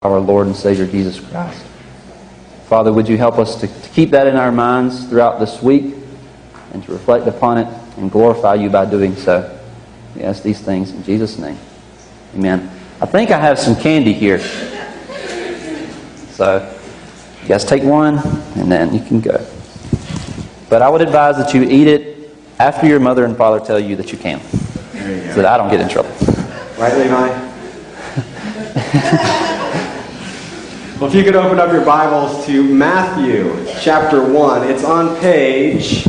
our Lord and Savior Jesus Christ. Father, would you help us to keep that in our minds throughout this week and to reflect upon it and glorify you by doing so. We ask these things in Jesus' name. Amen. I think I have some candy here. So, you guys take one and then you can go. But I would advise that you eat it after your mother and father tell you that you can. So that I don't get in trouble. Right, Levi? Well, if you could open up your Bibles to Matthew chapter 1. It's on page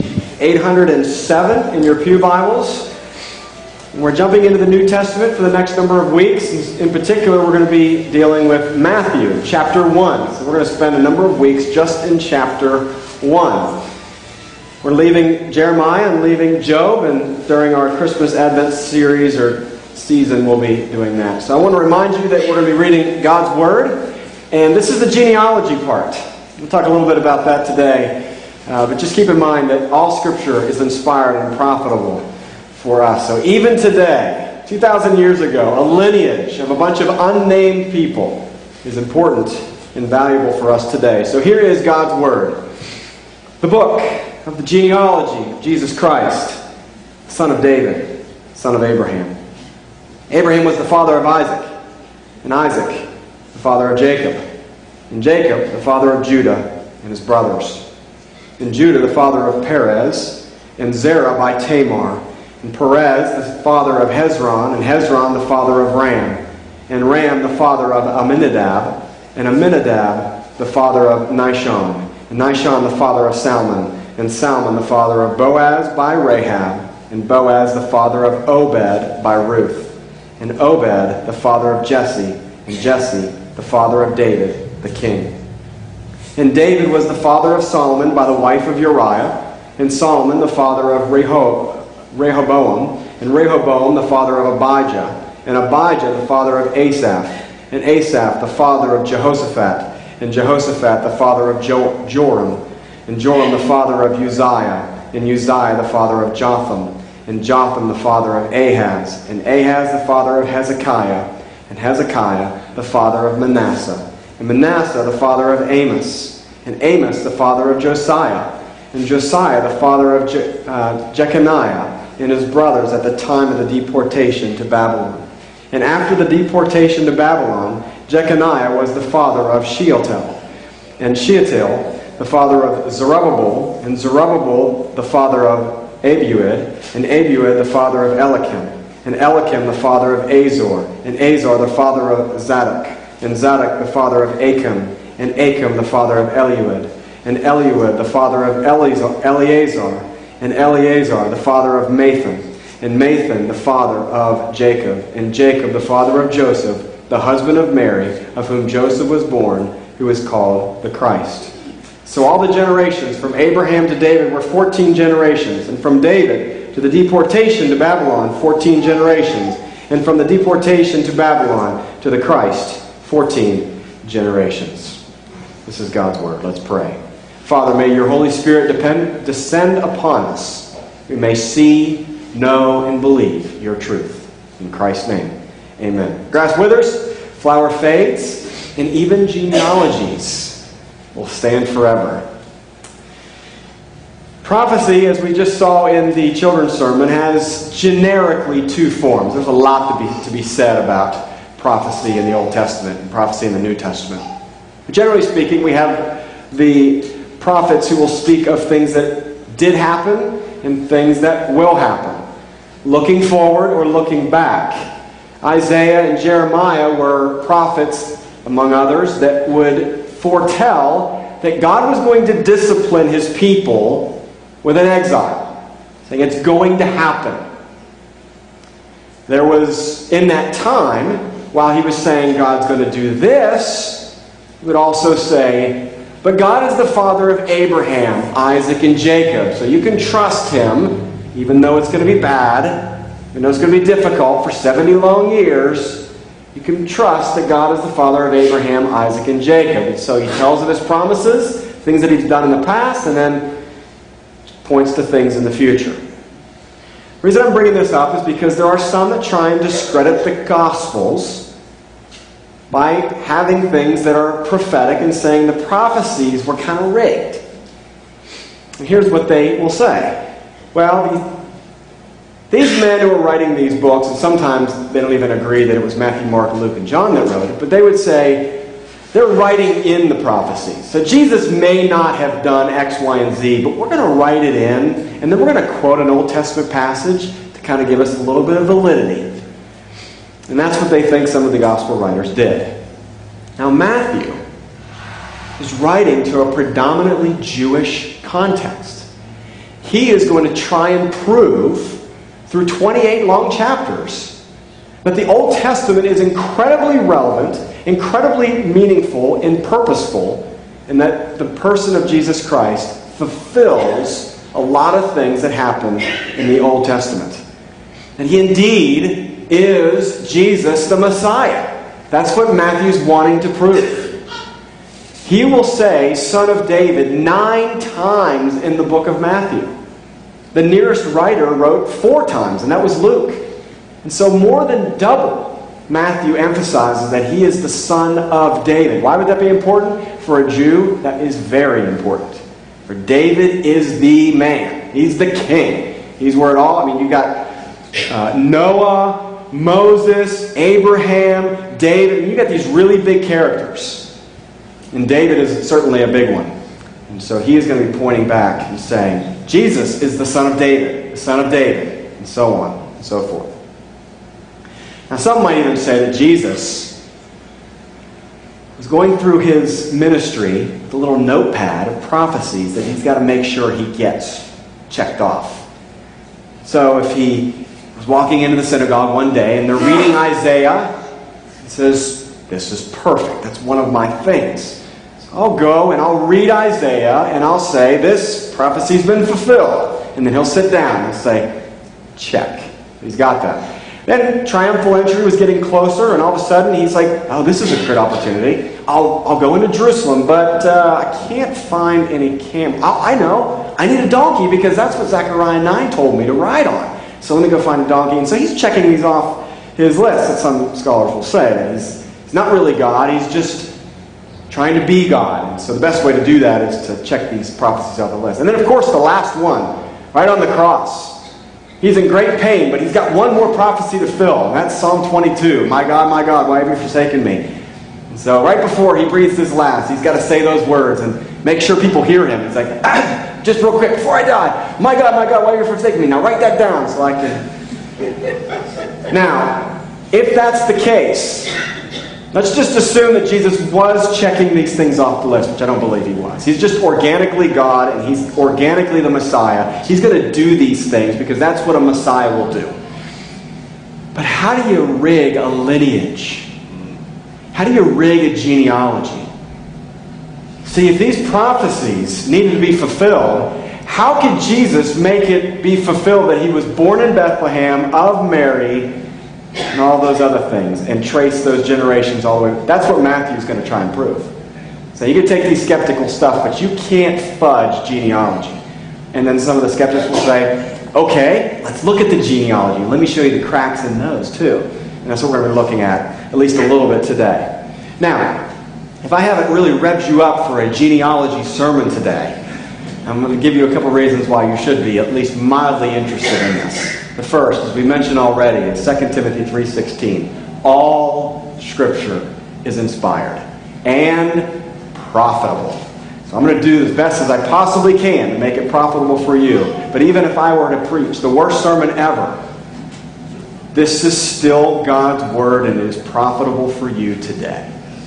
807 in your pew Bibles. And we're jumping into the New Testament for the next number of weeks. In particular, we're going to be dealing with Matthew chapter 1. So we're going to spend a number of weeks just in chapter 1. We're leaving Jeremiah and leaving Job, and during our Christmas Advent series or season, we'll be doing that. So I want to remind you that we're going to be reading God's Word. And this is the genealogy part. We'll talk a little bit about that today. But just keep in mind that all Scripture is inspired and profitable for us. So even today, 2,000 years ago, a lineage of a bunch of unnamed people is important and valuable for us today. So here is God's Word. The book of the genealogy of Jesus Christ, son of David, son of Abraham. Abraham was the father of Isaac, and Isaac the father of Jacob, and Jacob the father of Judah and his brothers, and Judah the father of Perez, and Zerah by Tamar, and Perez the father of Hezron, and Hezron the father of Ram, and Ram the father of Amminadab, and Amminadab the father of Nahshon, and Nahshon the father of Salmon, and Salmon the father of Boaz by Rahab, and Boaz the father of Obed by Ruth, and Obed the father of Jesse, and Jesse the father of David, the king. And David was the father of Solomon by the wife of Uriah, and Solomon the father of Rehoboam, and Rehoboam the father of Abijah, and Abijah the father of Asaph, and Asaph the father of Jehoshaphat, and Jehoshaphat the father of Joram, and Joram the father of Uzziah, and Uzziah the father of Jotham, and Jotham the father of Ahaz, and Ahaz the father of Hezekiah, and Hezekiah the father of Manasseh, and Manasseh the father of Amos, and Amos the father of Josiah, and Josiah the father of Jeconiah and his brothers at the time of the deportation to Babylon. And after the deportation to Babylon, Jeconiah was the father of Shealtiel, and Shealtiel the father of Zerubbabel, and Zerubbabel the father of Abiud, and Abiud the father of Eliakim, and Eliakim the father of Azor, and Azor the father of Zadok, and Zadok the father of Achim, and Achim the father of Eliud, and Eliud the father of Eleazar, and Eleazar the father of Mathan, and Mathan the father of Jacob, and Jacob the father of Joseph, the husband of Mary, of whom Joseph was born, who is called the Christ. So all the generations from Abraham to David were 14 generations, and from David to the deportation to Babylon, 14 generations, and from the deportation to Babylon to the Christ, 14 generations. This is God's Word. Let's pray. Father, may your Holy Spirit descend upon us. We may see, know, and believe your truth. In Christ's name, amen. Grass withers, flower fades, and even genealogies will stand forever. Prophecy, as we just saw in the children's sermon, has generically two forms. There's a lot to be said about prophecy in the Old Testament and prophecy in the New Testament. But generally speaking, we have the prophets who will speak of things that did happen and things that will happen, looking forward or looking back. Isaiah and Jeremiah were prophets, among others, that would foretell that God was going to discipline his people with an exile, saying it's going to happen. There was, in that time, while he was saying God's going to do this, he would also say, but God is the father of Abraham, Isaac, and Jacob, so you can trust him, even though it's going to be bad, even though it's going to be difficult for 70 long years. You can trust that God is the father of Abraham, Isaac, and Jacob. And so he tells of his promises, things that he's done in the past, and then points to things in the future. The reason I'm bringing this up is because there are some that try and discredit the Gospels by having things that are prophetic and saying the prophecies were kind of rigged. And here's what they will say. Well, these men who are writing these books, and sometimes they don't even agree that it was Matthew, Mark, Luke, and John that wrote it, but they would say they're writing in the prophecies. So Jesus may not have done X, Y, and Z, but we're going to write it in, and then we're going to quote an Old Testament passage to kind of give us a little bit of validity. And that's what they think some of the gospel writers did. Now, Matthew is writing to a predominantly Jewish context. He is going to try and prove through 28 long chapters that the Old Testament is incredibly relevant, incredibly meaningful and purposeful, and that the person of Jesus Christ fulfills a lot of things that happen in the Old Testament. And he indeed is Jesus the Messiah. That's what Matthew's wanting to prove. He will say, Son of David, 9 times in the book of Matthew. The nearest writer wrote 4 times, and that was Luke. And so more than double, Matthew emphasizes that he is the son of David. Why would that be important? For a Jew, that is very important. For David is the man. He's the king. He's where it all, I mean, you got Noah, Moses, Abraham, David. You got these really big characters. And David is certainly a big one. And so he is going to be pointing back and saying, Jesus is the son of David, the son of David, and so on and so forth. Now, some might even say that Jesus was going through his ministry with a little notepad of prophecies that he's got to make sure he gets checked off. So if he was walking into the synagogue one day and they're reading Isaiah, he says, this is perfect. That's one of my things. So I'll go and I'll read Isaiah and I'll say, this prophecy's been fulfilled. And then he'll sit down and say, check. He's got that. Then triumphal entry was getting closer, and all of a sudden he's like, oh, this is a good opportunity. I'll go into Jerusalem, but I can't find any camp. I know. I need a donkey because that's what Zechariah 9 told me to ride on. So let me go find a donkey. And so he's checking these off his list, that some scholars will say. That he's not really God. He's just trying to be God. And so the best way to do that is to check these prophecies off the list. And then, of course, the last one, right on the cross. He's in great pain, but he's got one more prophecy to fill, and that's Psalm 22. My God, why have you forsaken me? And so right before he breathes his last, he's got to say those words and make sure people hear him. He's like, just real quick, before I die, my God, why have you forsaken me? Now write that down so I can... Now, if that's the case, let's just assume that Jesus was checking these things off the list, which I don't believe he was. He's just organically God, and he's organically the Messiah. He's going to do these things because that's what a Messiah will do. But how do you rig a lineage? How do you rig a genealogy? See, if these prophecies needed to be fulfilled, how could Jesus make it be fulfilled that he was born in Bethlehem of Mary and all those other things, and trace those generations all the way? That's what Matthew's going to try and prove. So you can take these skeptical stuff, but you can't fudge genealogy. And then some of the skeptics will say, okay, let's look at the genealogy. Let me show you the cracks in those too. And that's what we're going to be looking at least a little bit today. Now, if I haven't really revved you up for a genealogy sermon today, I'm going to give you a couple reasons why you should be at least mildly interested in this. The first, as we mentioned already, in 2 Timothy 3:16, all Scripture is inspired and profitable. So I'm going to do as best as I possibly can to make it profitable for you. But even if I were to preach the worst sermon ever, this is still God's Word and it is profitable for you today.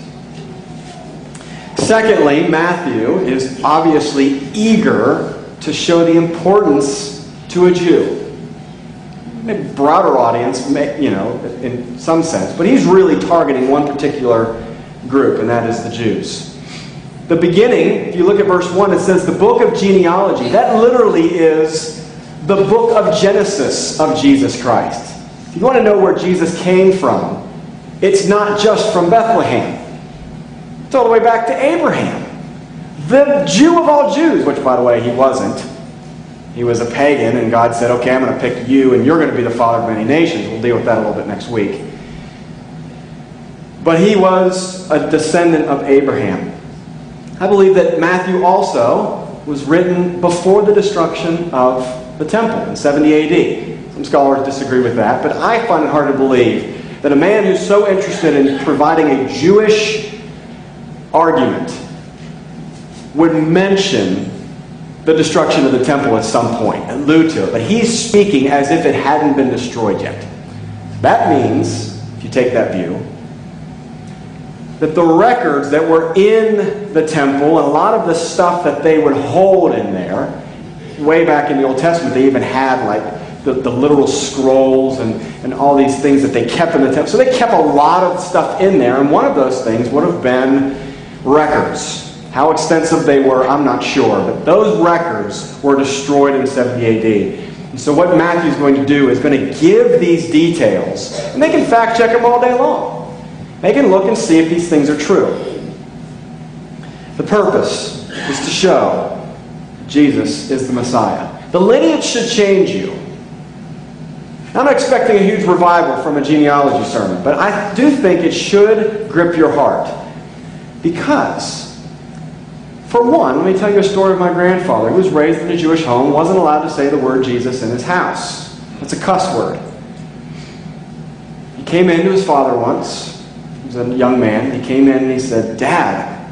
Secondly, Matthew is obviously eager to show the importance to a Jew. A broader audience, in some sense, but he's really targeting one particular group, and that is the Jews. The beginning, if you look at verse 1, it says the book of genealogy. That literally is the book of Genesis of Jesus Christ. If you want to know where Jesus came from, it's not just from Bethlehem. It's all the way back to Abraham, the Jew of all Jews, which, by the way, he wasn't. He was a pagan, and God said, okay, I'm going to pick you, and you're going to be the father of many nations. We'll deal with that a little bit next week. but he was a descendant of Abraham. I believe that Matthew also was written before the destruction of the temple in 70 AD. Some scholars disagree with that, but I find it hard to believe that a man who's so interested in providing a Jewish argument would mention the destruction of the temple at some point, allude to it. But he's speaking as if it hadn't been destroyed yet. That means, if you take that view, that the records that were in the temple and a lot of the stuff that they would hold in there, way back in the Old Testament, they even had like the literal scrolls and all these things that they kept in the temple. So they kept a lot of stuff in there, and one of those things would have been records. How extensive they were, I'm not sure, but those records were destroyed in 70 AD. And so what Matthew's going to do is going to give these details, and they can fact check them all day long. They can look and see if these things are true. The purpose is to show Jesus is the Messiah. The lineage should change you. I'm not expecting a huge revival from a genealogy sermon, but I do think it should grip your heart. Because, for one, let me tell you a story of my grandfather. He was raised in a Jewish home, wasn't allowed to say the word Jesus in his house. It's a cuss word. He came in to his father once. He was a young man. He came in and he said, "Dad,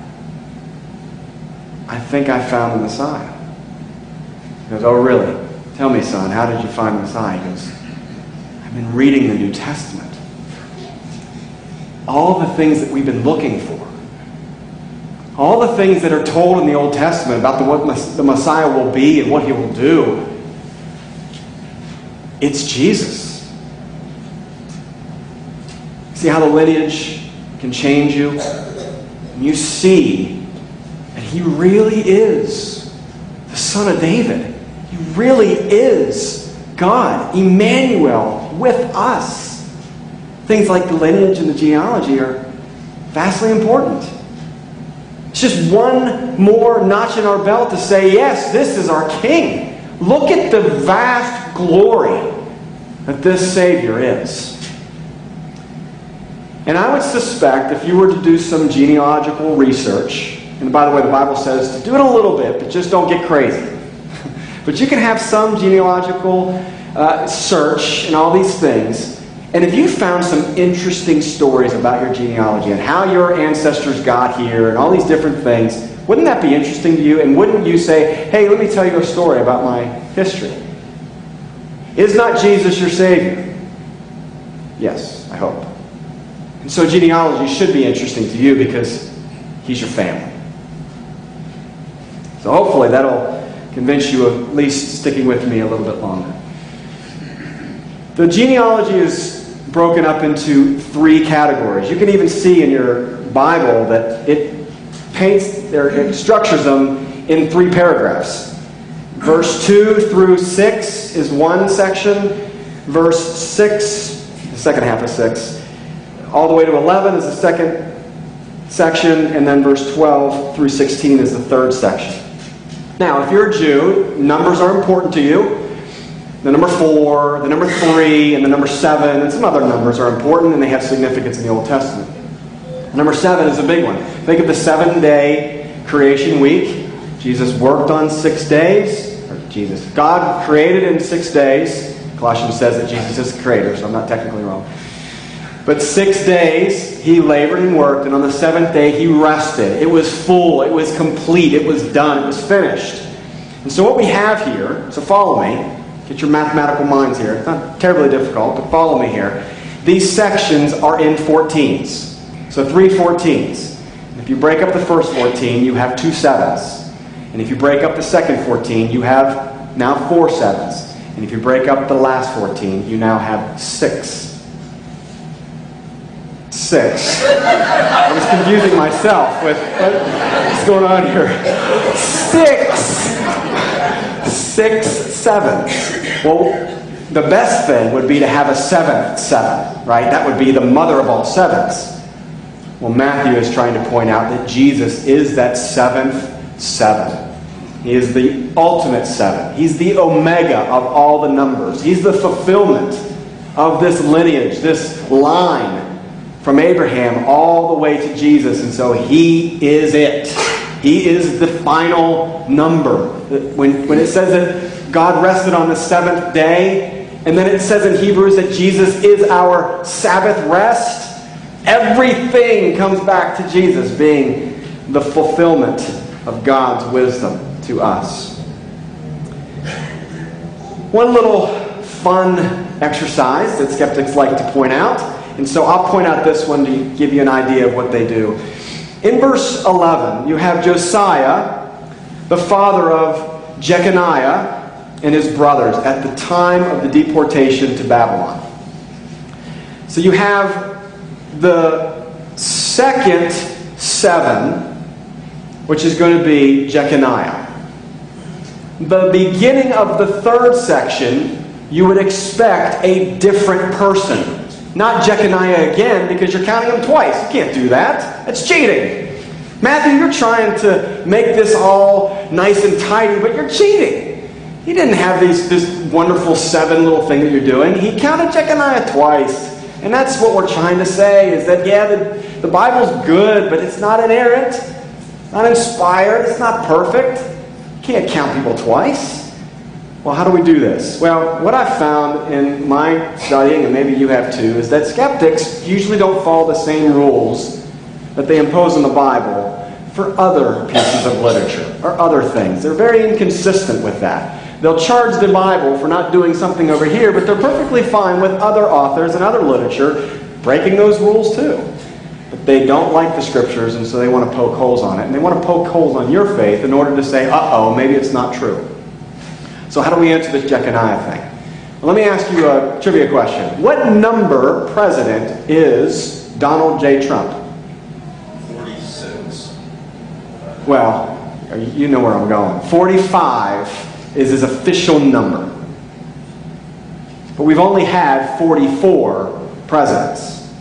I think I found the Messiah." He goes, "Oh, really? Tell me, son, how did you find the Messiah?" He goes, "I've been reading the New Testament. All the things that we've been looking for. All the things that are told in the Old Testament about what the Messiah will be and what he will do. It's Jesus." See how the lineage can change you? And you see that he really is the Son of David. He really is God, Emmanuel, with us. Things like the lineage and the genealogy are vastly important. It's just one more notch in our belt to say, yes, this is our King. Look at the vast glory that this Savior is. And I would suspect if you were to do some genealogical research, and by the way, the Bible says to do it a little bit, but just don't get crazy. But you can have some genealogical search and all these things. And if you found some interesting stories about your genealogy and how your ancestors got here and all these different things, wouldn't that be interesting to you? And wouldn't you say, "Hey, let me tell you a story about my history"? Is not Jesus your Savior? Yes, I hope. And so genealogy should be interesting to you because he's your family. So hopefully that'll convince you of at least sticking with me a little bit longer. The genealogy is broken up into 3 categories. You can even see in your Bible that it it structures them in 3 paragraphs. Verse 2 through 6 is one section. Verse 6, the second half of 6, all the way to 11 is the second section, and then verse 12 through 16 is the third section. Now, if you're a Jew, numbers are important to you. The number 4, the number 3, and the number 7, and some other numbers are important, and they have significance in the Old Testament. Number 7 is a big one. Think of the 7-day creation week. Jesus worked on 6 days. God created in 6 days. Colossians says that Jesus is the creator, so I'm not technically wrong. But 6 days he labored and worked, and on the 7th day he rested. It was full, it was complete, it was done, it was finished. And so what we have here, so follow me, get your mathematical minds here. It's not terribly difficult, but follow me here. These sections are in 14s. So 3 14s. And if you break up the first 14, you have 2 7s. And if you break up the second 14, you have now 4 7s. And if you break up the last 14, you now have 6. 6. I was confusing myself with what's going on here. 6 7s. Well, the best thing would be to have a 7th 7, right? That would be the mother of all 7s. Well, Matthew is trying to point out that Jesus is that 7th 7. He is the ultimate 7. He's the omega of all the numbers. He's the fulfillment of this lineage, this line from Abraham all the way to Jesus, and so he is it. He is the final number. When it says that God rested on the seventh day, and then it says in Hebrews that Jesus is our Sabbath rest, everything comes back to Jesus being the fulfillment of God's wisdom to us. One little fun exercise that skeptics like to point out, and so I'll point out this one to give you an idea of what they do. In verse 11, you have Josiah, the father of Jeconiah and his brothers at the time of the deportation to Babylon. So you have the second seven, which is going to be Jeconiah. The beginning of the third section, you would expect a different person. Not Jeconiah again, because you're counting him twice. You can't do that. That's cheating. Matthew, you're trying to make this all nice and tidy, but you're cheating. He didn't have this wonderful seven little thing that you're doing. He counted Jeconiah twice. And that's what we're trying to say, is that, yeah, the Bible's good, but it's not inerrant, not inspired, it's not perfect. You can't count people twice. Well, how do we do this? Well, what I've found in my studying, and maybe you have too, is that skeptics usually don't follow the same rules that they impose on the Bible for other pieces of literature or other things. They're very inconsistent with that. They'll charge the Bible for not doing something over here, but they're perfectly fine with other authors and other literature breaking those rules too. But they don't like the Scriptures, and so they want to poke holes on it. And they want to poke holes on your faith in order to say, uh-oh, maybe it's not true. So how do we answer this Jeconiah thing? Well, let me ask you a trivia question. What number president is Donald J. Trump? 46. Well, you know where I'm going. 45 is his official number. But we've only had 44 presidents.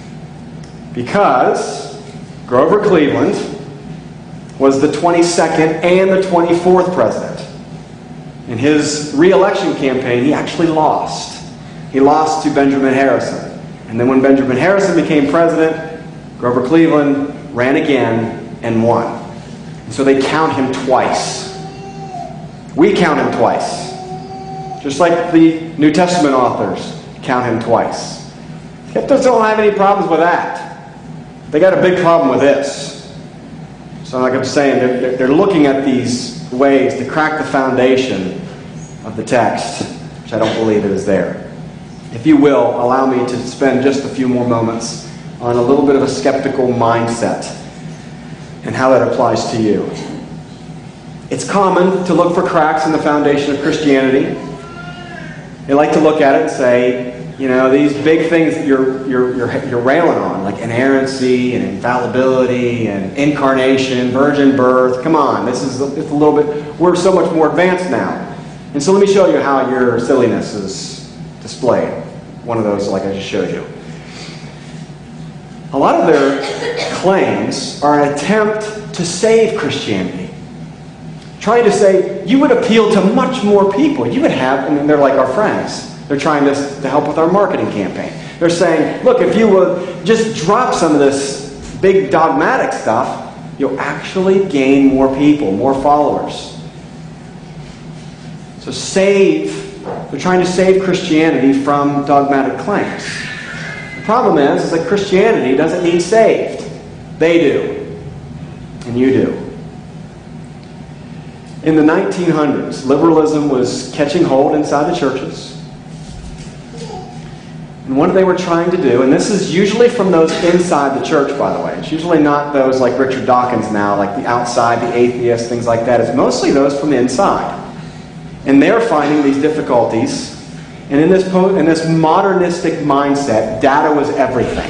Because Grover Cleveland was the 22nd and the 24th president. In his re-election campaign, he actually lost. He lost to Benjamin Harrison. And then when Benjamin Harrison became president, Grover Cleveland ran again and won. And so they count him twice. We count him twice. Just like the New Testament authors count him twice. Skeptics don't have any problems with that. They got a big problem with this. So like I'm saying, they're looking at these ways to crack the foundation of the text, which I don't believe it is there. If you will, allow me to spend just a few more moments on a little bit of a skeptical mindset and how that applies to you. It's common to look for cracks in the foundation of Christianity. They like to look at it and say, you know, these big things that you're railing on, like inerrancy and infallibility and incarnation, virgin birth. Come on, it's a little bit. We're so much more advanced now, and so let me show you how your silliness is displayed. One of those, like I just showed you. A lot of their claims are an attempt to save Christianity, trying to say you would appeal to much more people. You would have, and they're like our friends. They're trying to help with our marketing campaign. They're saying, look, if you would just drop some of this big dogmatic stuff, you'll actually gain more people, more followers. So they're trying to save Christianity from dogmatic claims. The problem is that Christianity doesn't need saved. They do. And you do. In the 1900s, liberalism was catching hold inside the churches. And what they were trying to do, and this is usually from those inside the church, by the way. It's usually not those like Richard Dawkins now, like the outside, the atheists, things like that. It's mostly those from inside. And they're finding these difficulties. And in this modernistic mindset, data was everything.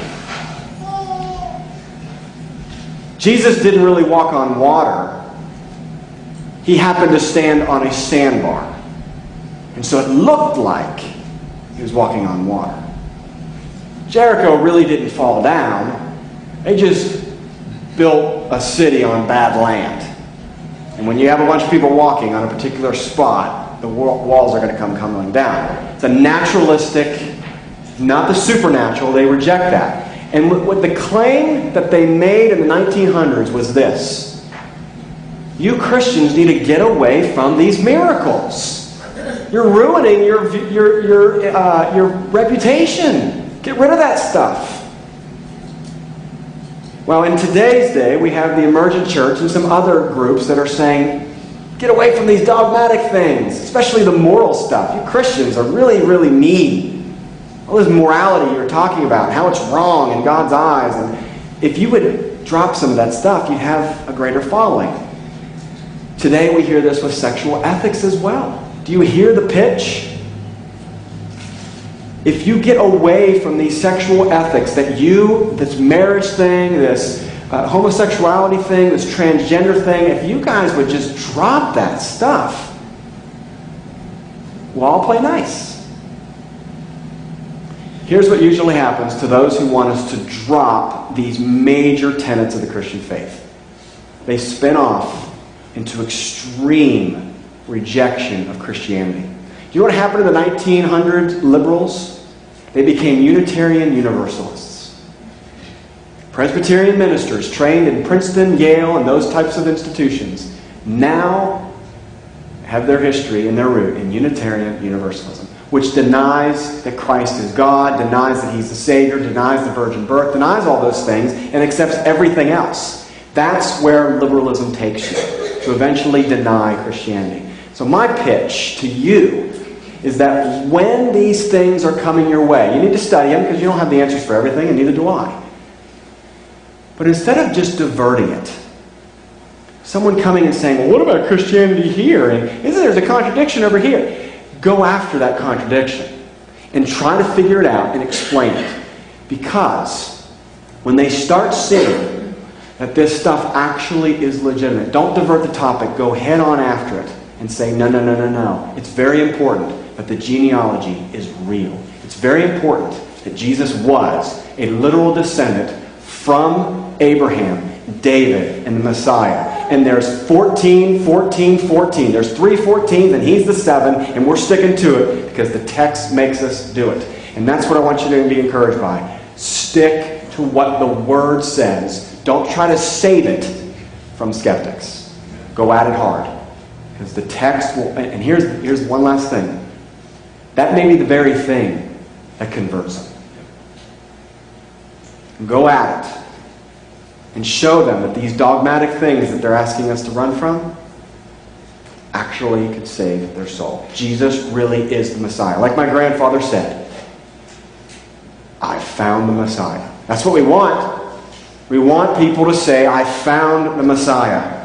Jesus didn't really walk on water. He happened to stand on a sandbar. And so it looked like he was walking on water. Jericho really didn't fall down. They just built a city on bad land. And when you have a bunch of people walking on a particular spot, the walls are going to come tumbling down. It's a naturalistic, not the supernatural. They reject that. And what the claim that they made in the 1900s was this: you Christians need to get away from these miracles. You're ruining your reputation. Get rid of that stuff. Well, in today's day, we have the emergent church and some other groups that are saying, get away from these dogmatic things, especially the moral stuff. You Christians are really, really mean. All this morality you're talking about, how it's wrong in God's eyes. And if you would drop some of that stuff, you'd have a greater following. Today we hear this with sexual ethics as well. Do you hear the pitch? If you get away from these sexual ethics, this marriage thing, this homosexuality thing, this transgender thing, if you guys would just drop that stuff, we'll all play nice. Here's what usually happens to those who want us to drop these major tenets of the Christian faith. They spin off into extreme rejection of Christianity. Do you know what happened to the 1900 liberals? They became Unitarian Universalists. Presbyterian ministers trained in Princeton, Yale, and those types of institutions now have their history and their root in Unitarian Universalism, which denies that Christ is God, denies that He's the Savior, denies the virgin birth, denies all those things, and accepts everything else. That's where liberalism takes you, to eventually deny Christianity. So my pitch to you is that when these things are coming your way, you need to study them because you don't have the answers for everything, and neither do I. But instead of just diverting it, someone coming and saying, well, what about Christianity here? And isn't there a contradiction over here? Go after that contradiction and try to figure it out and explain it. Because when they start seeing that this stuff actually is legitimate, don't divert the topic, go head on after it and say, no, no, no, no, no. It's very important that the genealogy is real. It's very important that Jesus was a literal descendant from Abraham, David, and the Messiah. And there's 14, 14, 14. There's 3 14s, and He's the 7, and we're sticking to it because the text makes us do it. And that's what I want you to be encouraged by. Stick to what the Word says. Don't try to save it from skeptics. Go at it hard. Because the text will... And here's one last thing. That may be the very thing that converts them. Go at it. And show them that these dogmatic things that they're asking us to run from actually could save their soul. Jesus really is the Messiah. Like my grandfather said, I found the Messiah. That's what we want. We want people to say, I found the Messiah.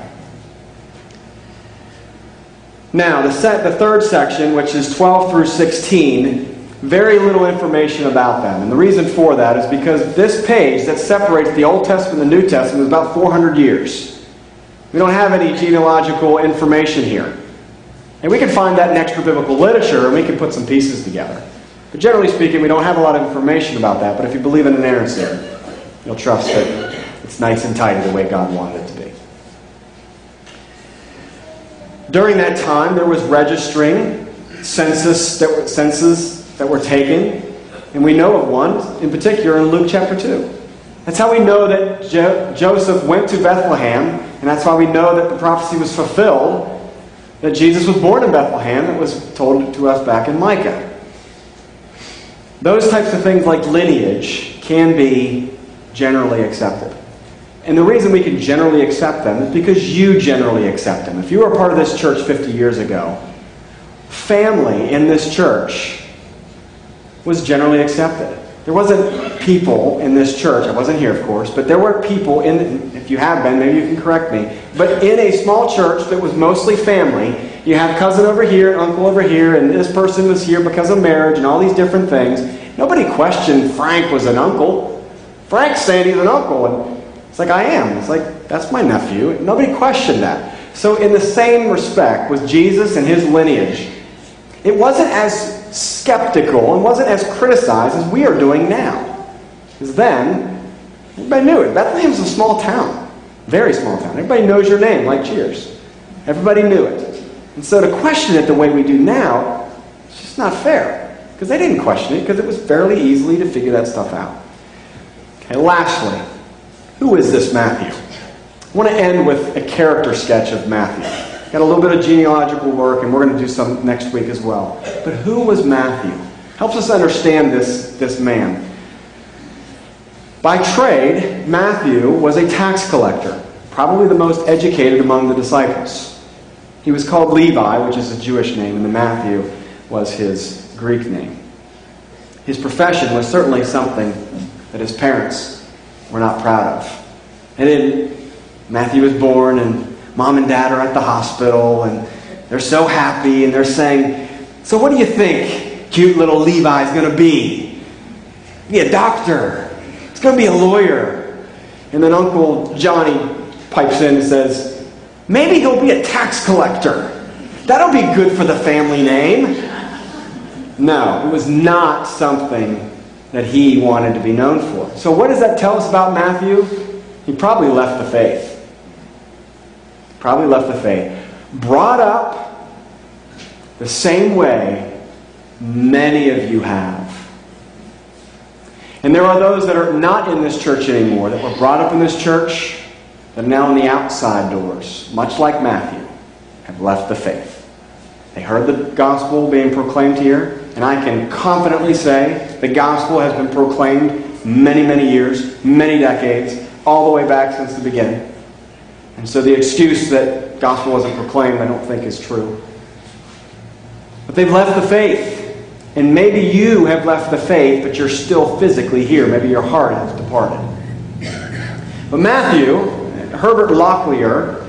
Now, the third section, which is 12 through 16, very little information about them. And the reason for that is because this page that separates the Old Testament and the New Testament is about 400 years. We don't have any genealogical information here. And we can find that in extra-biblical literature, and we can put some pieces together. But generally speaking, we don't have a lot of information about that. But if you believe in inerrancy, you'll trust that it's nice and tidy the way God wanted it to be. During that time, there was registering, census that were taken, and we know of one, in particular, in Luke chapter 2. That's how we know that Joseph went to Bethlehem, and that's why we know that the prophecy was fulfilled, that Jesus was born in Bethlehem. That was told to us back in Micah. Those types of things like lineage can be generally accepted. And the reason we can generally accept them is because you generally accept them. If you were a part of this church 50 years ago, family in this church was generally accepted. There wasn't people in this church, I wasn't here of course, but there were people if you have been, maybe you can correct me, but in a small church that was mostly family, you have cousin over here, uncle over here, and this person was here because of marriage and all these different things. Nobody questioned Frank was an uncle. Frank's saying he's an uncle, and it's like, I am. It's like, that's my nephew. Nobody questioned that. So in the same respect with Jesus and His lineage, it wasn't as skeptical and wasn't as criticized as we are doing now. Because then, everybody knew it. Bethlehem's a small town. Very small town. Everybody knows your name, like Cheers. Everybody knew it. And so to question it the way we do now, it's just not fair. Because they didn't question it, because it was fairly easily to figure that stuff out. And lastly, who is this Matthew? I want to end with a character sketch of Matthew. Got a little bit of genealogical work, and we're going to do some next week as well. But who was Matthew? Helps us understand this man. By trade, Matthew was a tax collector, probably the most educated among the disciples. He was called Levi, which is a Jewish name, and the Matthew was his Greek name. His profession was certainly something that his parents were not proud of. And then Matthew was born, and Mom and Dad are at the hospital, and they're so happy, and they're saying, "So what do you think cute little Levi's going to be? Be a doctor. He's going to be a lawyer." And then Uncle Johnny pipes in and says, "Maybe he'll be a tax collector. That'll be good for the family name." No, it was not something that he wanted to be known for. So what does that tell us about Matthew? He probably left the faith. Probably left the faith. Brought up the same way many of you have. And there are those that are not in this church anymore, that were brought up in this church, that are now on the outside doors, much like Matthew, have left the faith. They heard the gospel being proclaimed here, and I can confidently say the gospel has been proclaimed many, many years, many decades, all the way back since the beginning. And so the excuse that gospel wasn't proclaimed, I don't think is true. But they've left the faith. And maybe you have left the faith, but you're still physically here. Maybe your heart has departed. But Matthew, Herbert Lockyer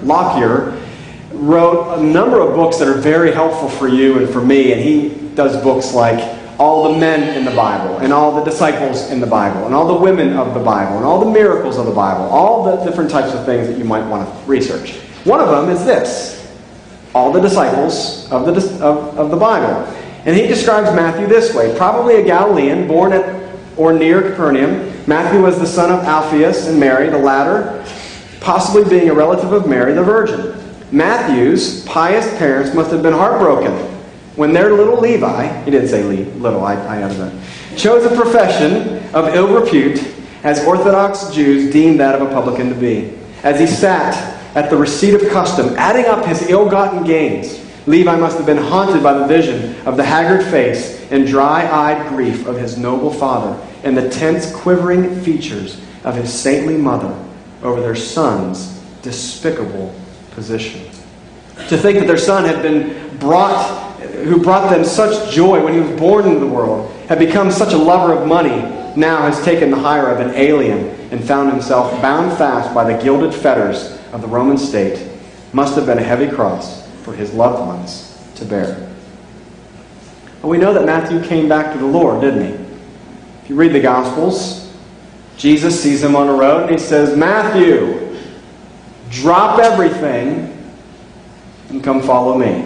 wrote a number of books that are very helpful for you and for me. And he does books like all the men in the Bible, and all the disciples in the Bible, and all the women of the Bible, and all the miracles of the Bible, all the different types of things that you might want to research. One of them is this: all the disciples of the Bible. And he describes Matthew this way: probably a Galilean, born at or near Capernaum. Matthew was the son of Alphaeus and Mary, the latter possibly being a relative of Mary, the virgin. Matthew's pious parents must have been heartbroken when their little Levi, he didn't say little, I added that, chose a profession of ill repute, as Orthodox Jews deemed that of a publican to be. As he sat at the receipt of custom, adding up his ill-gotten gains, Levi must have been haunted by the vision of the haggard face and dry-eyed grief of his noble father, and the tense, quivering features of his saintly mother over their son's despicable position. To think that their son had been who brought them such joy when he was born into the world, had become such a lover of money, now has taken the hire of an alien and found himself bound fast by the gilded fetters of the Roman state, must have been a heavy cross for his loved ones to bear. But we know that Matthew came back to the Lord, didn't he? If you read the Gospels, Jesus sees him on the road and he says, "Matthew, drop everything and come follow me."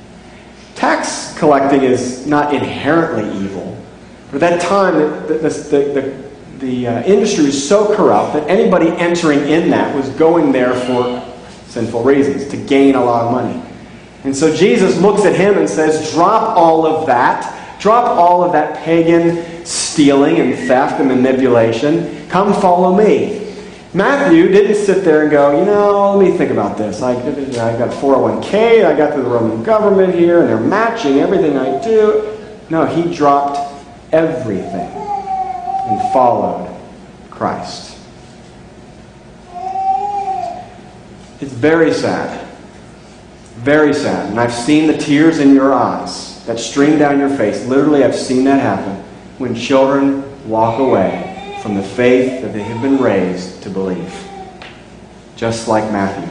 Tax collecting is not inherently evil. But at that time, the industry was so corrupt that anybody entering in that was going there for sinful reasons, to gain a lot of money. And so Jesus looks at him and says, "Drop all of that. Drop all of that pagan stealing and theft and manipulation. Come follow me." Matthew didn't sit there and go, let me think about this. I got 401k, I got through the Roman government here, and they're matching everything I do. No, he dropped everything and followed Christ. It's very sad. Very sad. And I've seen the tears in your eyes that stream down your face. Literally, I've seen that happen when children walk away from the faith that they have been raised to believe. Just like Matthew.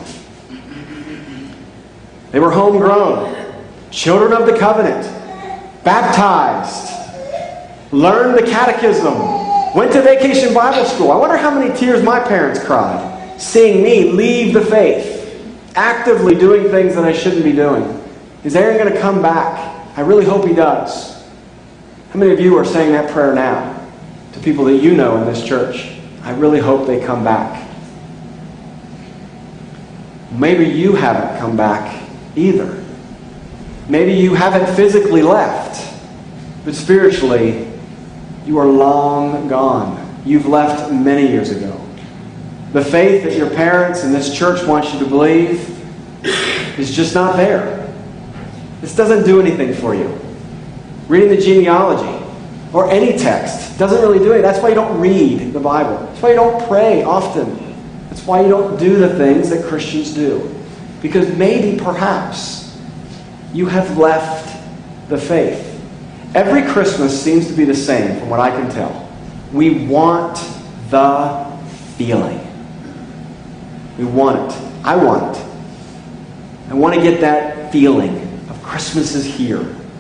They were homegrown, children of the covenant, baptized, learned the catechism, went to vacation Bible school. I wonder how many tears my parents cried seeing me leave the faith, actively doing things that I shouldn't be doing. Is Aaron going to come back? I really hope he does. How many of you are saying that prayer now to people that you know in this church? I really hope they come back. Maybe you haven't come back either. Maybe you haven't physically left, but spiritually, you are long gone. you've left many years ago. The faith that your parents and this church want you to believe is just not there. This doesn't do anything for you. Reading the genealogy or any text doesn't really do it. That's why you don't read the Bible. That's why you don't pray often. That's why you don't do the things that Christians do. Because maybe, perhaps, you have left the faith. Every Christmas seems to be the same, from what I can tell. We want the feeling. We want it. I want it. I want to get that feeling of Christmas is here.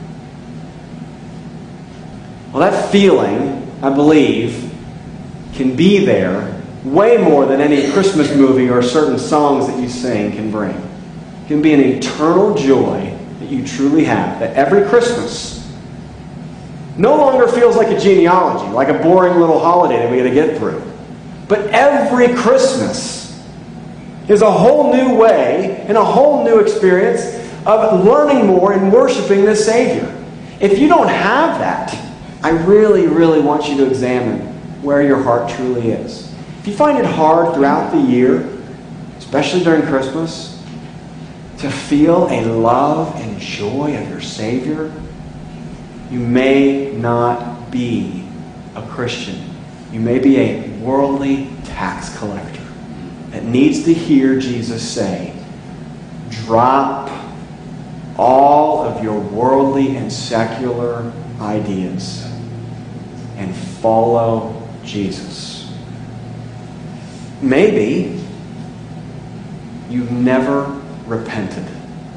Well, that feeling, I believe, can be there way more than any Christmas movie or certain songs that you sing can bring. It can be an eternal joy that you truly have, that every Christmas no longer feels like a genealogy, like a boring little holiday that we got to get through. But every Christmas is a whole new way and a whole new experience of learning more and worshiping the Savior. If you don't have that, I really, really want you to examine where your heart truly is. If you find it hard throughout the year, especially during Christmas, to feel a love and joy of your Savior, you may not be a Christian. You may be a worldly tax collector that needs to hear Jesus say, drop all of your worldly and secular ideas and follow Jesus. Maybe you've never repented.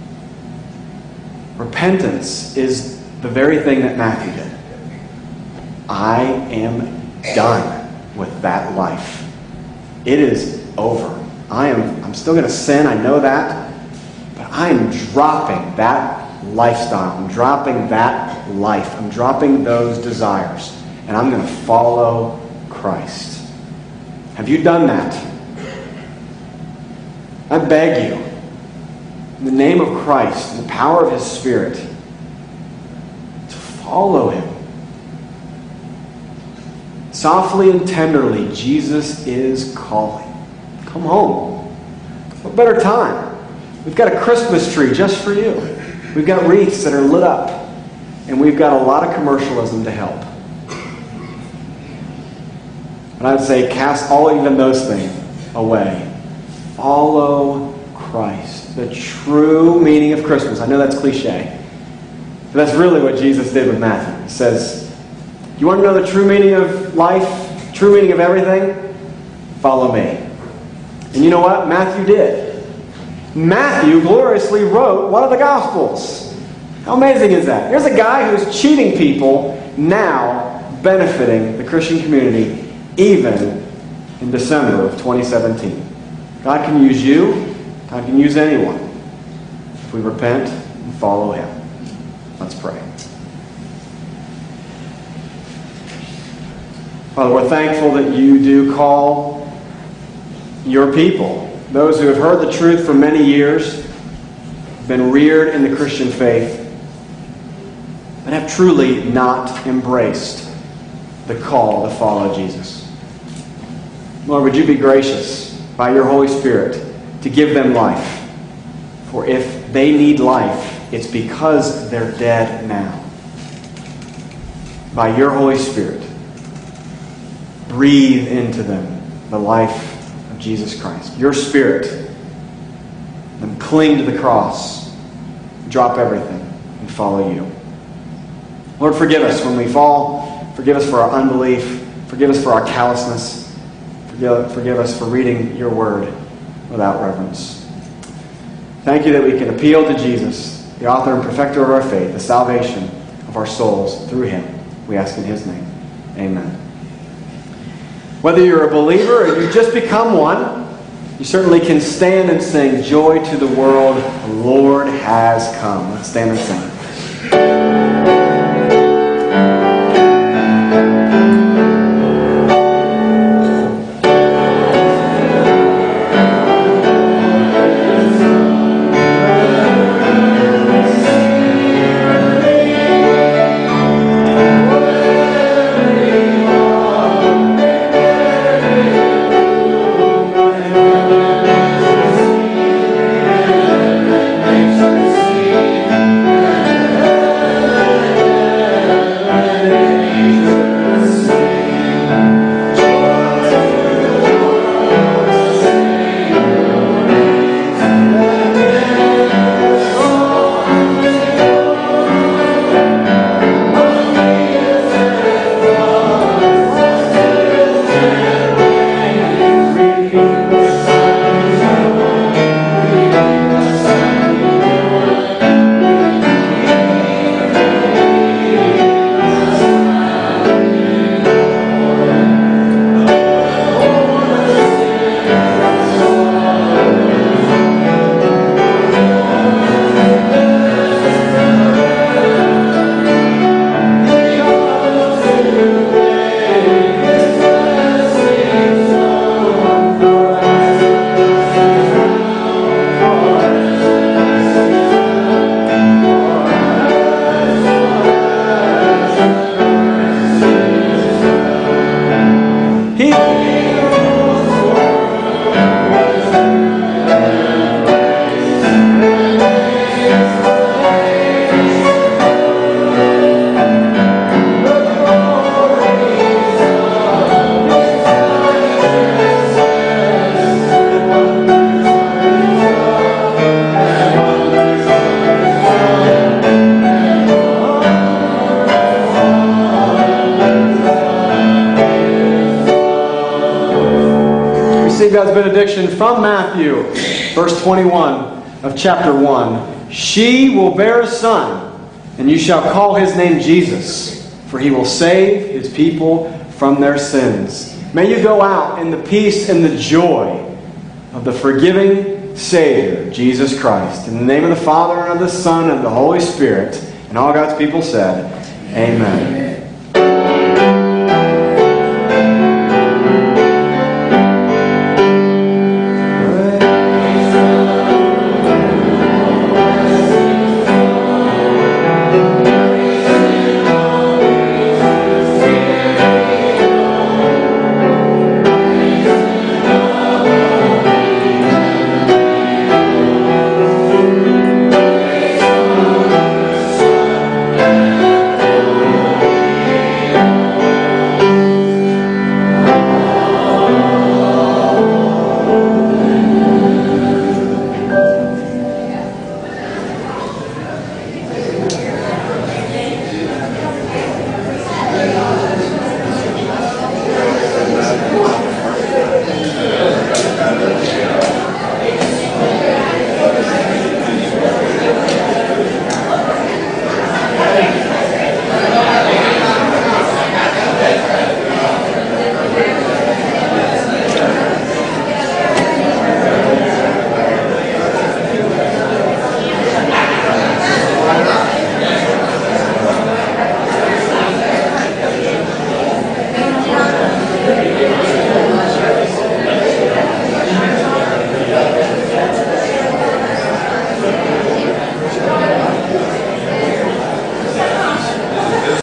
Repentance is the very thing that Matthew did. I am done with that life. It is over. I'm still going to sin, I know that, but I am dropping that lifestyle. I'm dropping that life. I'm dropping those desires. And I'm going to follow Christ. Have you done that? I beg you, in the name of Christ, in the power of His Spirit, to follow Him. Softly and tenderly, Jesus is calling. Come home. What better time? We've got a Christmas tree just for you. We've got wreaths that are lit up. And we've got a lot of commercialism to help. And I would say cast all even those things away. Follow Christ. The true meaning of Christmas. I know that's cliche. But that's really what Jesus did with Matthew. He says, you want to know the true meaning of life? True meaning of everything? Follow me. And you know what? Matthew did. Matthew gloriously wrote one of the Gospels. How amazing is that? Here's a guy who's cheating people, now benefiting the Christian community, even in December of 2017. God can use you. God can use anyone if we repent and follow Him. Let's pray. Father, we're thankful that you do call your people, those who have heard the truth for many years, been reared in the Christian faith, but have truly not embraced the call to follow Jesus. Lord, would you be gracious by your Holy Spirit to give them life? For if they need life, it's because they're dead now. By your Holy Spirit, breathe into them the life of Jesus Christ. Your Spirit. Then cling to the cross. Drop everything and follow you. Lord, forgive us when we fall. Forgive us for our unbelief. Forgive us for our callousness. Forgive us for reading your word without reverence. Thank you that we can appeal to Jesus, the author and perfecter of our faith, the salvation of our souls through Him. We ask in His name. Amen. Whether you're a believer or you've just become one, you certainly can stand and sing, "Joy to the world, the Lord has come." Let's stand and sing. receive God's benediction from Matthew, verse 21 of chapter 1. She will bear a son, and you shall call his name Jesus, for he will save his people from their sins. May you go out in the peace and the joy of the forgiving Savior, Jesus Christ. In the name of the Father, and of the Son, and of the Holy Spirit, and all God's people said, Amen.